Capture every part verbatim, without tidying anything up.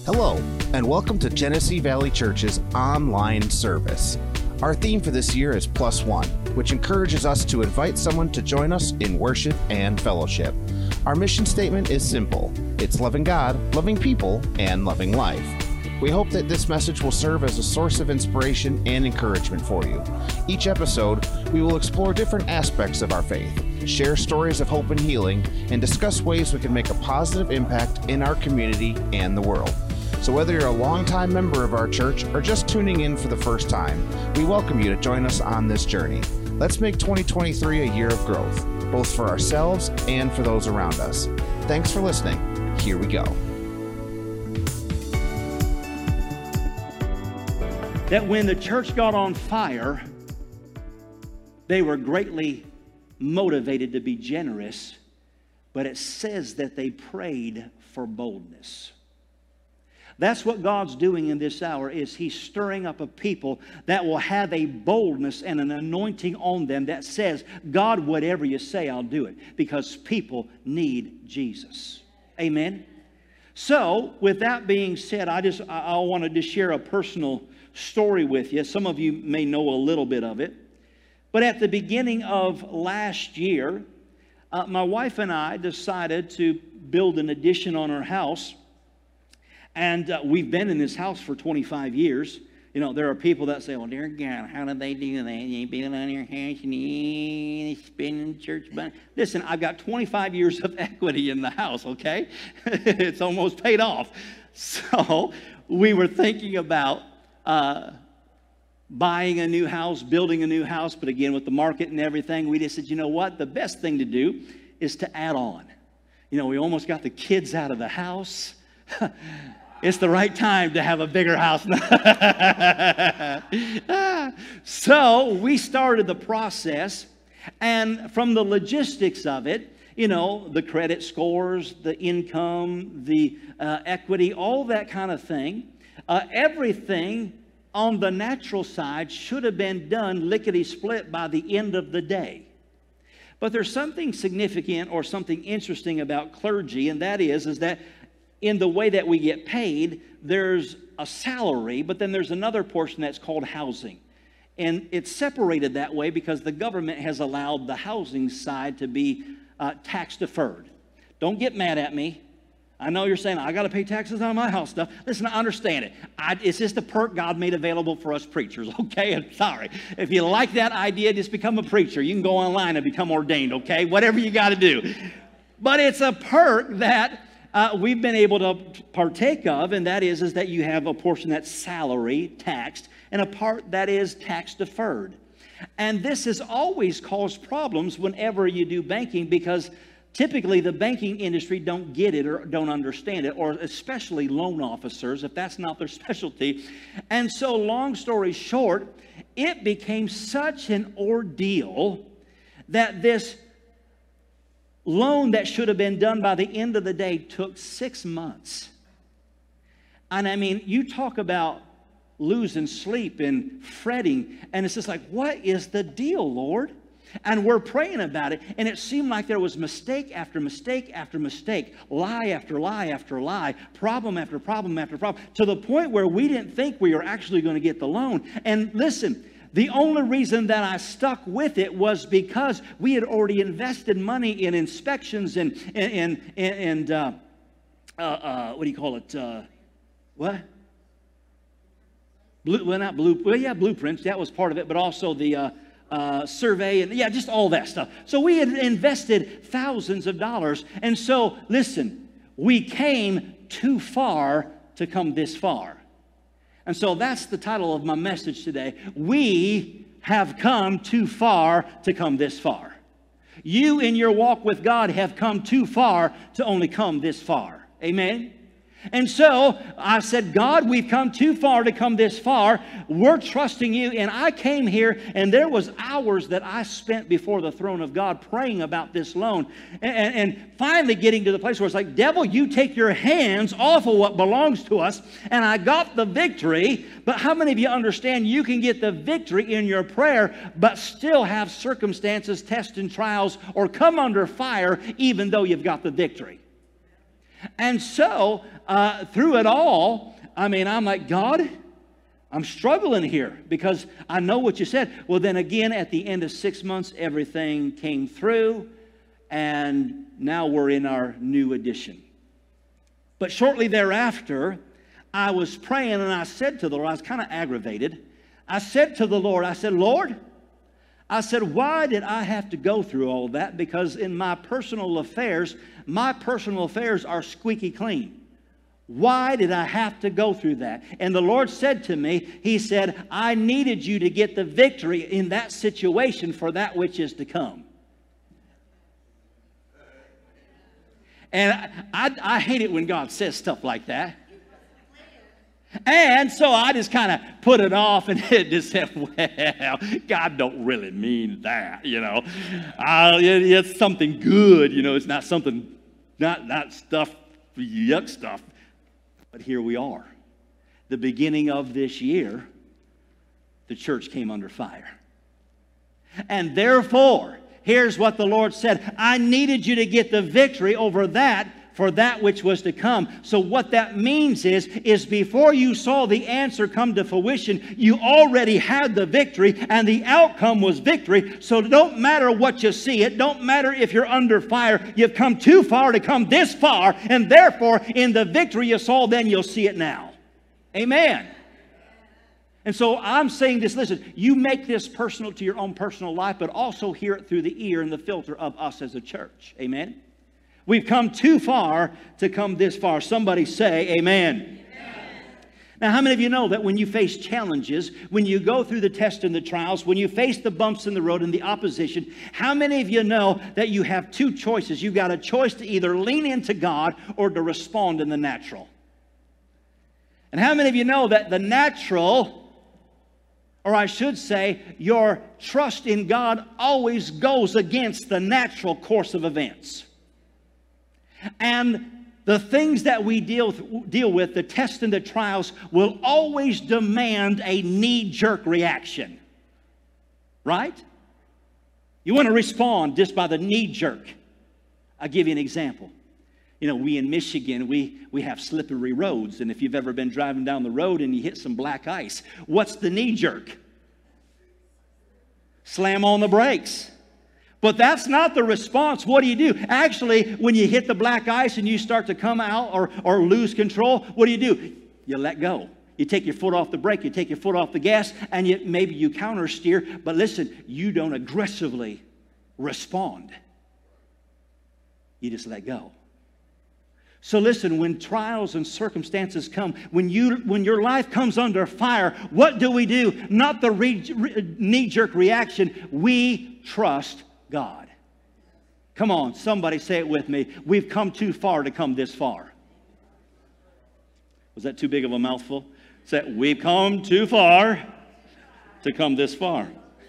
Hello, and welcome to Genesee Valley Church's online service. Our theme for this year is Plus One, which encourages us to invite someone to join us in worship and fellowship. Our mission statement is simple. It's loving God, loving people, and loving life. We hope that this message will serve as a source of inspiration and encouragement for you. Each episode, we will explore different aspects of our faith, share stories of hope and healing, and discuss ways we can make a positive impact in our community and the world. So whether you're a longtime member of our church or just tuning in for the first time, we welcome you to join us on this journey. Let's make twenty twenty-three a year of growth, both for ourselves and for those around us. Thanks for listening. Here we go. That when the church got on fire, they were greatly motivated to be generous, but it says that they prayed for boldness. That's what God's doing in this hour, is He's stirring up a people that will have a boldness and an anointing on them that says, God, whatever you say, I'll do it, because people need Jesus. Amen? So, with that being said, I just I, I wanted to share a personal story with you. Some of you may know a little bit of it. But at the beginning of last year, uh, my wife and I decided to build an addition on our house. And uh, we've been in this house for twenty-five years. You know, there are people that say, well, dear God, how did they do that? You build on your house and you spending church money. Listen, I've got twenty-five years of equity in the house, okay? It's almost paid off. So we were thinking about uh, buying a new house, building a new house. But again, with the market and everything, we just said, you know what? The best thing to do is to add on. You know, we almost got the kids out of the house. It's the right time to have a bigger house. So we started the process, and from the logistics of it, you know, the credit scores, the income, the uh, equity, all that kind of thing, uh, everything on the natural side should have been done lickety-split by the end of the day. But there's something significant or something interesting about clergy, and that is, is that in the way that we get paid, there's a salary, but then there's another portion that's called housing. And it's separated that way because the government has allowed the housing side to be uh, tax deferred. Don't get mad at me. I know you're saying, I got to pay taxes on my house stuff. Listen, I understand it. I, it's just a perk God made available for us preachers, okay? I'm sorry. If you like that idea, just become a preacher. You can go online and become ordained, okay? Whatever you got to do. But it's a perk that Uh, we've been able to partake of, and that is, is that you have a portion that's salary taxed and a part that is tax deferred. And this has always caused problems whenever you do banking, because typically the banking industry don't get it or don't understand it, or especially loan officers, if that's not their specialty. And so long story short, it became such an ordeal that this loan that should have been done by the end of the day took six months. And I mean, you talk about losing sleep and fretting, and it's just like, what is the deal, Lord? And we're praying about it, and it seemed like there was mistake after mistake after mistake, lie after lie after lie, problem after problem after problem, to the point where we didn't think we were actually going to get the loan. And listen, the only reason that I stuck with it was because we had already invested money in inspections and, and, and, and uh, uh, uh, what do you call it? Uh, what? Blue, well, not blue, well, yeah, blueprints. That was part of it, but also the uh, uh, survey and, yeah, just all that stuff. So we had invested thousands of dollars. And so, listen, we came too far to come this far. And so that's the title of my message today. We have come too far to come this far. You in your walk with God have come too far to only come this far. Amen? And so I said, God, we've come too far to come this far. We're trusting you. And I came here, and there was hours that I spent before the throne of God praying about this loan. And, and, and finally getting to the place where it's like, devil, you take your hands off of what belongs to us. And I got the victory. But how many of you understand you can get the victory in your prayer, but still have circumstances, tests, and trials, or come under fire even though you've got the victory? And so, uh, through it all, I mean, I'm like, God, I'm struggling here because I know what you said. Well, then again, at the end of six months, everything came through, and now we're in our new edition. But shortly thereafter, I was praying, and I said to the Lord, I was kind of aggravated. I said to the Lord, I said, Lord, I said, why did I have to go through all that? Because in my personal affairs, my personal affairs are squeaky clean. Why did I have to go through that? And the Lord said to me, He said, I needed you to get the victory in that situation for that which is to come. And I, I, I hate it when God says stuff like that. And so I just kind of put it off and just said, well, God don't really mean that, you know. Uh, it, it's something good, you know. It's not something, not, not stuff, yuck stuff. But here we are. The beginning of this year, the church came under fire. And therefore, here's what the Lord said. I needed you to get the victory over that for that which was to come. So what that means is, is before you saw the answer come to fruition, you already had the victory, and the outcome was victory. So it don't matter what you see. It don't matter if you're under fire. You've come too far to come this far, and therefore, in the victory you saw then, you'll see it now. Amen. And so I'm saying this, listen, you make this personal to your own personal life, but also hear it through the ear and the filter of us as a church. Amen. We've come too far to come this far. Somebody say amen. Amen. Now, how many of you know that when you face challenges, when you go through the tests and the trials, when you face the bumps in the road and the opposition, how many of you know that you have two choices? You've got a choice to either lean into God or to respond in the natural. And how many of you know that the natural, or I should say, your trust in God always goes against the natural course of events? And the things that we deal, deal with, the tests and the trials, will always demand a knee-jerk reaction. Right? You want to respond just by the knee-jerk. I'll give you an example. You know, we in Michigan, we, we have slippery roads. And if you've ever been driving down the road and you hit some black ice, what's the knee-jerk? Slam on the brakes. But that's not the response. What do you do? Actually, when you hit the black ice and you start to come out or, or lose control, what do you do? You let go. You take your foot off the brake, you take your foot off the gas, and you, maybe you counter steer. But listen, you don't aggressively respond. You just let go. So listen, when trials and circumstances come, when you when your life comes under fire, what do we do? Not the re, re, knee-jerk reaction. We trust God. Come on, somebody say it with me. We've come too far to come this far. Was that too big of a mouthful? Say, we've come too far to come this far.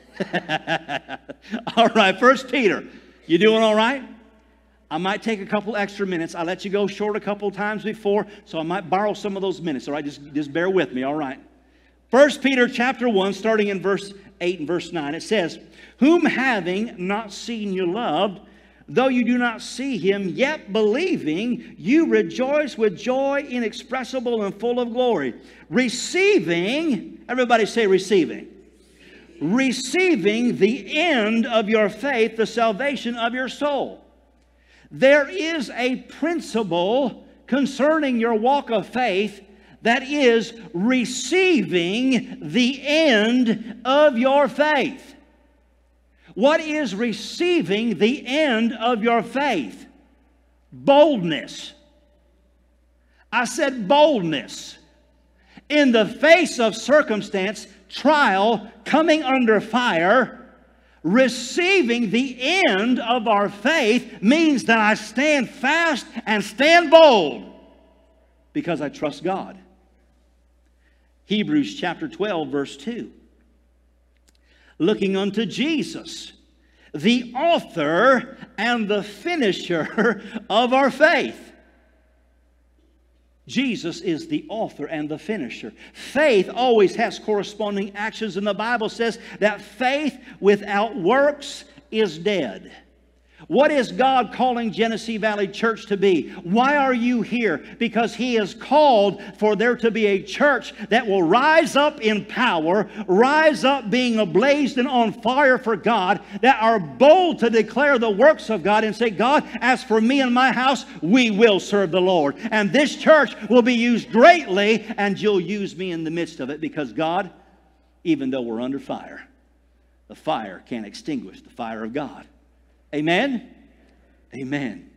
All right, First Peter. You doing all right? I might take a couple extra minutes. I let you go short a couple times before, so I might borrow some of those minutes. All right, just, just bear with me, all right? First Peter chapter one, starting in verse eight and verse nine, it says, whom having not seen you loved, though you do not see him, yet believing, you rejoice with joy inexpressible and full of glory. Receiving, everybody say receiving. Receiving the end of your faith, the salvation of your soul. There is a principle concerning your walk of faith that is receiving the end of your faith. What is receiving the end of your faith? Boldness. I said boldness. In the face of circumstance, trial, coming under fire, receiving the end of our faith means that I stand fast and stand bold because I trust God. Hebrews chapter twelve, verse two. Looking unto Jesus, the author and the finisher of our faith. Jesus is the author and the finisher. Faith always has corresponding actions, and the Bible says that faith without works is dead. What is God calling Genesee Valley Church to be? Why are you here? Because He has called for there to be a church that will rise up in power, rise up being ablaze and on fire for God, that are bold to declare the works of God and say, God, as for me and my house, we will serve the Lord. And this church will be used greatly, and you'll use me in the midst of it, because God, even though we're under fire, the fire can't extinguish the fire of God. Amen? Amen.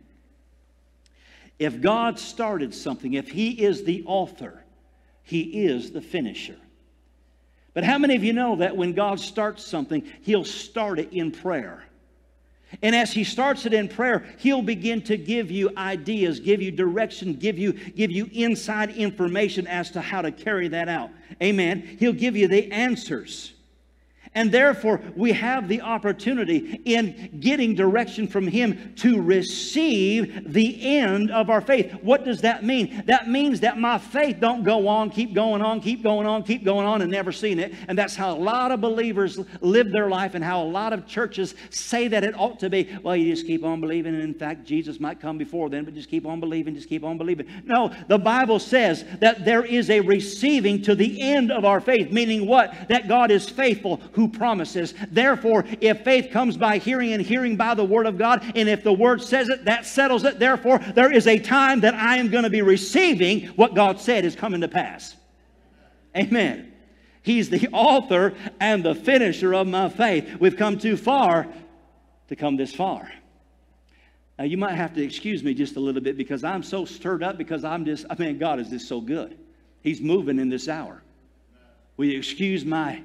If God started something, if He is the author, He is the finisher. But how many of you know that when God starts something, He'll start it in prayer? And as He starts it in prayer, He'll begin to give you ideas, give you direction, give you, give you inside information as to how to carry that out. Amen. He'll give you the answers. And therefore, we have the opportunity in getting direction from Him to receive the end of our faith. What does that mean? That means that my faith don't go on, keep going on, keep going on, keep going on, and never seeing it. And that's how a lot of believers live their life, and how a lot of churches say that it ought to be. Well, you just keep on believing, and in fact, Jesus might come before then, but just keep on believing, just keep on believing. No, the Bible says that there is a receiving to the end of our faith, meaning what? That God is faithful who promises. Therefore, if faith comes by hearing, and hearing by the Word of God, and if the Word says it, that settles it. Therefore, there is a time that I am going to be receiving what God said is coming to pass. Amen. He's the author and the finisher of my faith. We've come too far to come this far. Now, you might have to excuse me just a little bit, because I'm so stirred up, because I'm just, I mean, God is just so good. He's moving in this hour. Will you excuse my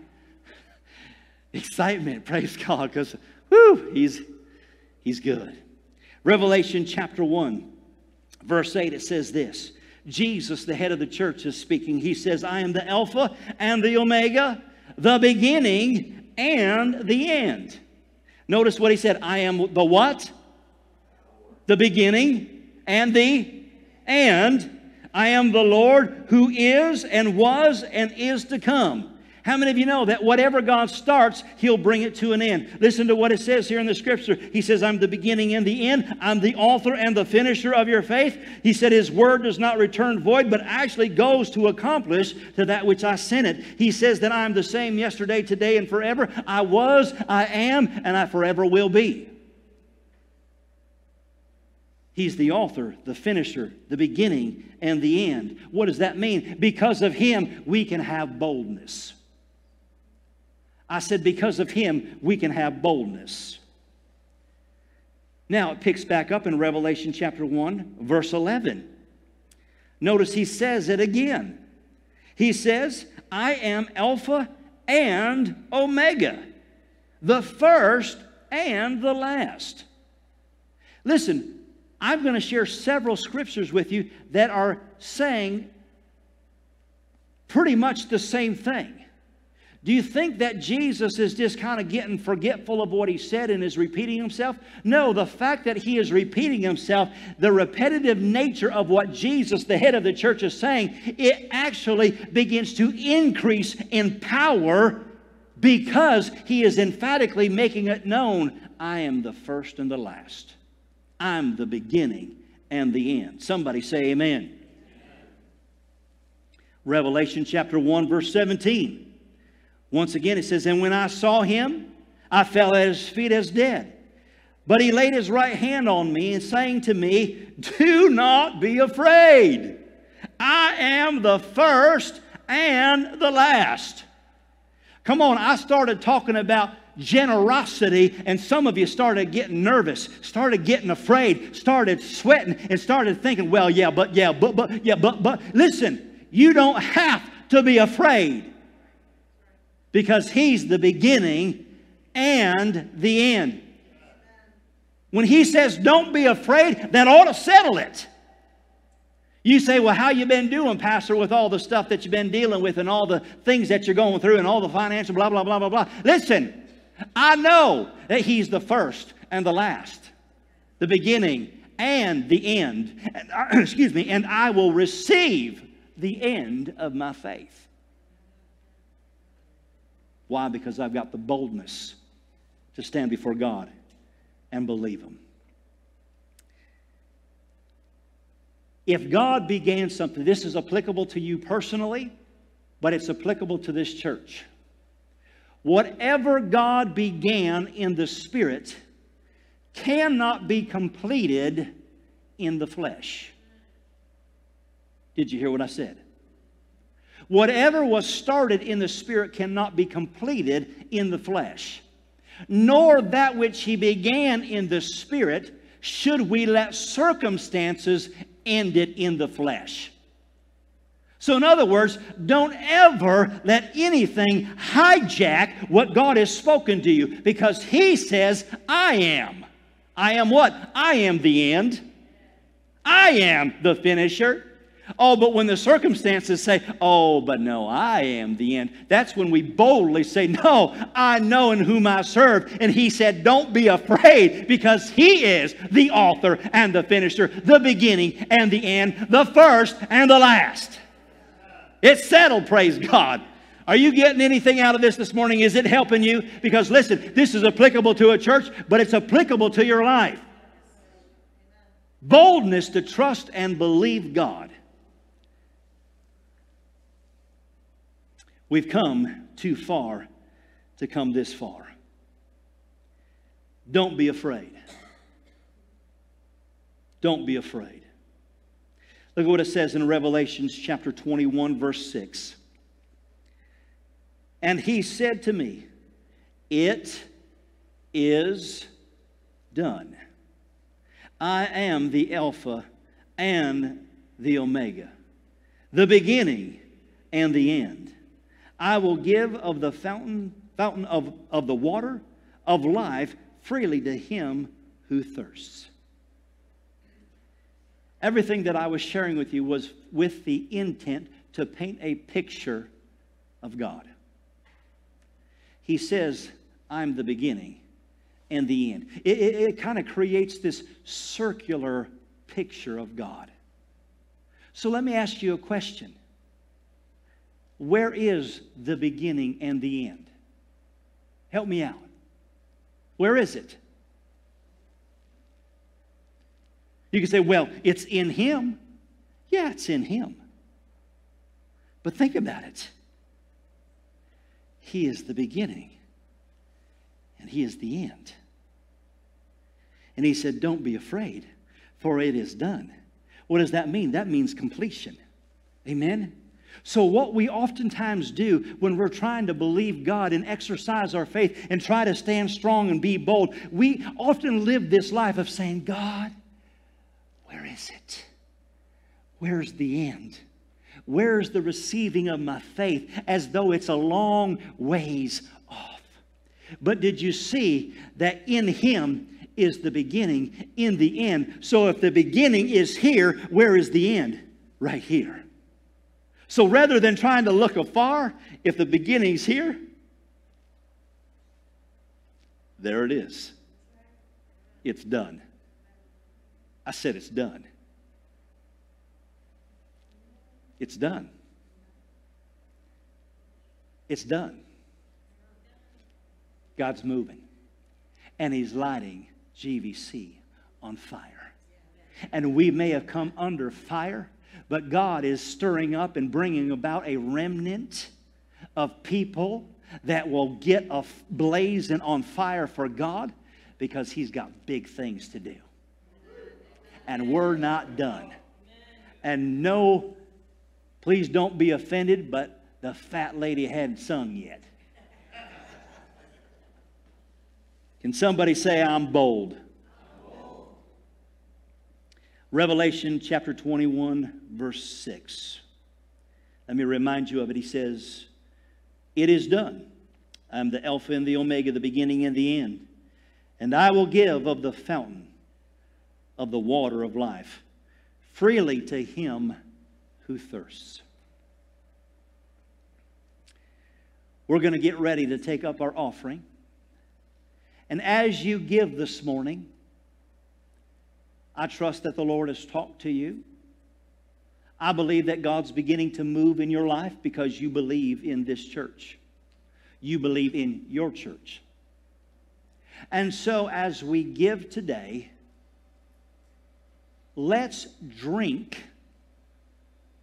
excitement? Praise God, because whoo, he's he's good. Revelation chapter one, verse eight, it says this. Jesus, the head of the church, is speaking. He says, I am the Alpha and the Omega, the beginning and the end. Notice what he said. I am the what? The beginning and the end. I am the Lord who is and was and is to come. How many of you know that whatever God starts, He'll bring it to an end? Listen to what it says here in the Scripture. He says, I'm the beginning and the end. I'm the author and the finisher of your faith. He said His word does not return void, but actually goes to accomplish to that which I sent it. He says that I'm the same yesterday, today, and forever. I was, I am, and I forever will be. He's the author, the finisher, the beginning, and the end. What does that mean? Because of Him, we can have boldness. I said, because of Him, we can have boldness. Now, it picks back up in Revelation chapter one, verse eleven. Notice He says it again. He says, I am Alpha and Omega, the first and the last. Listen, I'm going to share several scriptures with you that are saying pretty much the same thing. Do you think that Jesus is just kind of getting forgetful of what He said and is repeating Himself? No, the fact that He is repeating Himself, the repetitive nature of what Jesus, the head of the church, is saying, it actually begins to increase in power, because He is emphatically making it known, I am the first and the last. I'm the beginning and the end. Somebody say amen. Revelation chapter one, verse seventeen. Once again, it says, and when I saw Him, I fell at His feet as dead. But He laid His right hand on me, and saying to me, do not be afraid. I am the first and the last. Come on, I started talking about generosity, and some of you started getting nervous, started getting afraid, started sweating, and started thinking, well, yeah, but, yeah, but, but, yeah, but, but. Listen, you don't have to be afraid, because He's the beginning and the end. When He says don't be afraid, that ought to settle it. You say, well, how you been doing, Pastor, with all the stuff that you've been dealing with and all the things that you're going through and all the financial blah, blah, blah, blah, blah. Listen, I know that He's the first and the last, the beginning and the end. And, uh, excuse me, and I will receive the end of my faith. Why? Because I've got the boldness to stand before God and believe Him. If God began something, this is applicable to you personally, but it's applicable to this church. Whatever God began in the Spirit cannot be completed in the flesh. Did you hear what I said? Whatever was started in the Spirit cannot be completed in the flesh. Nor that which He began in the Spirit should we let circumstances end it in the flesh. So in other words, don't ever let anything hijack what God has spoken to you, because He says, I am. I am what? I am the end. I am the finisher. Oh, but when the circumstances say, oh, but no, I am the end, that's when we boldly say, no, I know in whom I serve. And He said, don't be afraid, because He is the author and the finisher, the beginning and the end, the first and the last. It's settled, praise God. Are you getting anything out of this this morning? Is it helping you? Because listen, this is applicable to a church, but it's applicable to your life. Boldness to trust and believe God. We've come too far to come this far. Don't be afraid. Don't be afraid. Look at what it says in Revelation chapter twenty-one, verse six. And He said to me, it is done. I am the Alpha and the Omega, the beginning and the end. I will give of the fountain, fountain of, of the water of life freely to him who thirsts. Everything that I was sharing with you was with the intent to paint a picture of God. He says, I'm the beginning and the end. It, it, it kind of creates this circular picture of God. So let me ask you a question. Where is the beginning and the end? Help me out. Where is it? You can say, well, it's in Him. Yeah, it's in Him. But think about it. He is the beginning and He is the end. And He said, don't be afraid, for it is done. What does that mean? That means completion. Amen? So what we oftentimes do when we're trying to believe God and exercise our faith and try to stand strong and be bold, we often live this life of saying, God, where is it? Where's the end? Where's the receiving of my faith? As though it's a long ways off. But did you see that in Him is the beginning, in the end? So if the beginning is here, where is the end? Right here. So rather than trying to look afar, if the beginning's here, there it is. It's done. I said it's done. It's done. It's done. God's moving. And He's lighting G V C on fire. And we may have come under fire, but God is stirring up and bringing about a remnant of people that will get ablaze and on fire for God, because He's got big things to do. And we're not done. And no, please don't be offended, but the fat lady hadn't sung yet. Can somebody say, I'm bold? Revelation chapter twenty-one, verse six. Let me remind you of it. He says, it is done. I am the Alpha and the Omega, the beginning and the end. And I will give of the fountain of the water of life freely to him who thirsts. We're going to get ready to take up our offering. And as you give this morning, I trust that the Lord has talked to you. I believe that God's beginning to move in your life because you believe in this church. You believe in your church. And so as we give today, let's drink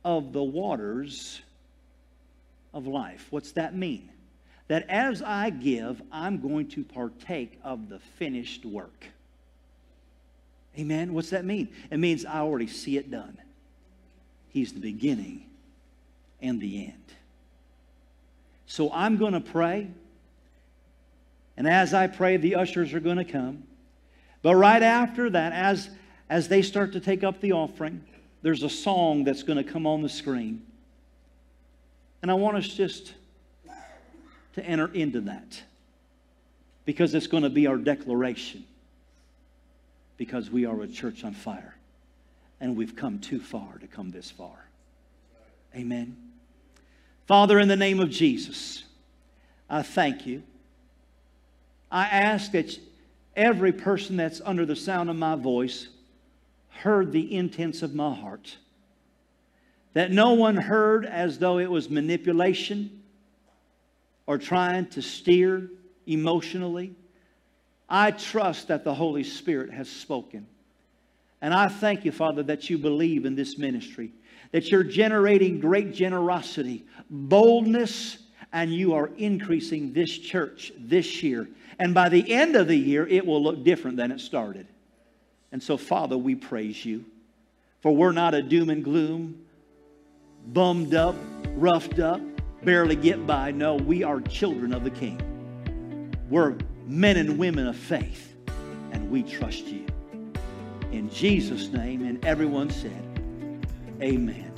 of the waters of life. What's that mean? That as I give, I'm going to partake of the finished work. Amen? What's that mean? It means I already see it done. He's the beginning and the end. So I'm going to pray. And as I pray, the ushers are going to come. But right after that, as, as they start to take up the offering, there's a song that's going to come on the screen. And I want us just to enter into that, because it's going to be our declaration, because we are a church on fire and we've come too far to come this far. Amen. Father, in the name of Jesus, I thank you. I ask that every person that's under the sound of my voice heard the intents of my heart. That no one heard as though it was manipulation or trying to steer emotionally. I trust that the Holy Spirit has spoken. And I thank you, Father, that you believe in this ministry, that you're generating great generosity, boldness, and you are increasing this church this year. And by the end of the year, it will look different than it started. And so, Father, we praise you. For we're not a doom and gloom, bummed up, roughed up, barely get by. No, we are children of the King. We're men and women of faith, and we trust you. In Jesus' name, and everyone said, amen.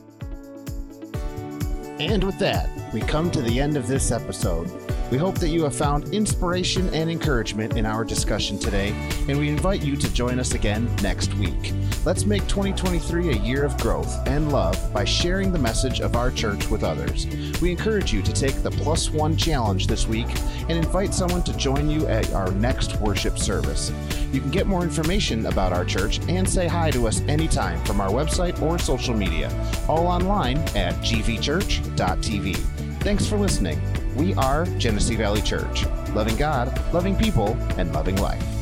And with that, we come to the end of this episode. We hope that you have found inspiration and encouragement in our discussion today, and we invite you to join us again next week. Let's make twenty twenty-three a year of growth and love by sharing the message of our church with others. We encourage you to take the Plus One Challenge this week and invite someone to join you at our next worship service. You can get more information about our church and say hi to us anytime from our website or social media, all online at g v church dot t v. Thanks for listening. We are Genesee Valley Church, loving God, loving people, and loving life.